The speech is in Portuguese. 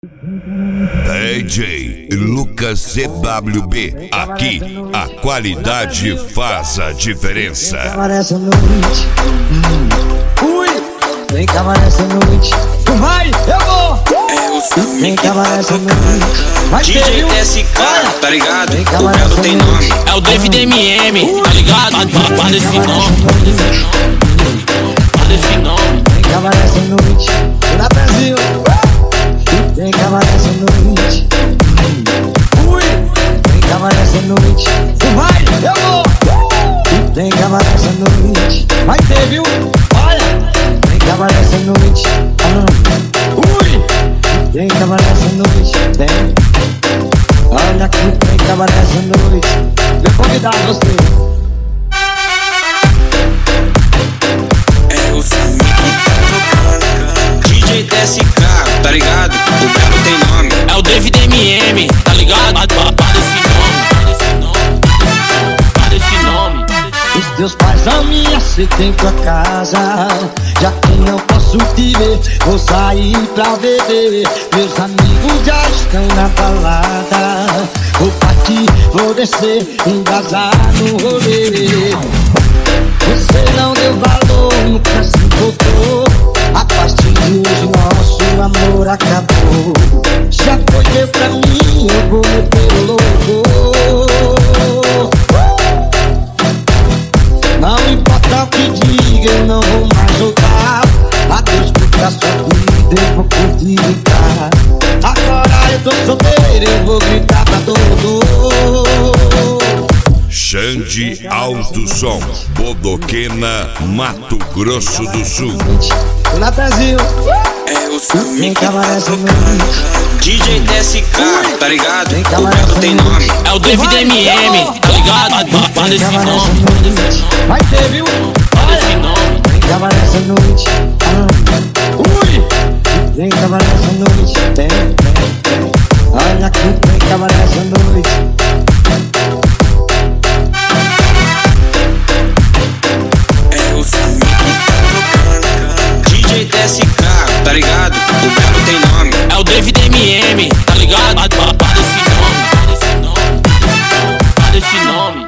DJ Lucas CWB, aqui a qualidade faz a diferença. Vem cá nessa noite, vem cá nessa noite, vai, eu vou. Vem cá nessa noite, DJ SK, tá ligado? O Belo tem nome. É o David MM, tá ligado? Guarda esse nome, guarda esse nome. vem cá nessa noite, na Brasil. Vem cá nessa noite, vem cá nessa noite, vai, eu vou. Vem cá nessa noite, vai ter, viu? Olha, vem cá nessa noite, vem cá nessa noite, vem. Olha aqui, vem cá nessa noite, vou convidar você. DJ SK, tá ligado? O Belo tem nome. É o David MM, tá ligado? Guarda esse nome, guarda esse nome. Os teus pais não me aceitem tua casa, já que não posso te ver, vou sair pra beber. Meus amigos já estão na balada, vou partir, vou descer, embasar no rolê. Você não deu valor, nunca se importou. A partir de hoje nosso amor acabou. Já foi deu pra mim, eu vou meter o louco. Não importa o que diga, eu não vou mais voltar. Adeus pra sua vida, eu vou curtir. Agora eu tô solteiro, eu vou gritar pra todo. Xande Alto Som, Bodoquena, Mato Grosso do Sul. Na Brasil, Vem cá nessa noite, DJ SK, tá ligado? vem cá O Belo tem nome. É o David MM, tá ligado? Guarda esse nome, vai ter, viu? guarda esse nome. Vem cá nessa noite, vem cá nessa noite, vem. Olha aqui, vem cá nessa noite. DJ SK, tá ligado? O Belo tem nome. É o David MM, tá ligado? Guarda esse nome, guarda esse nome.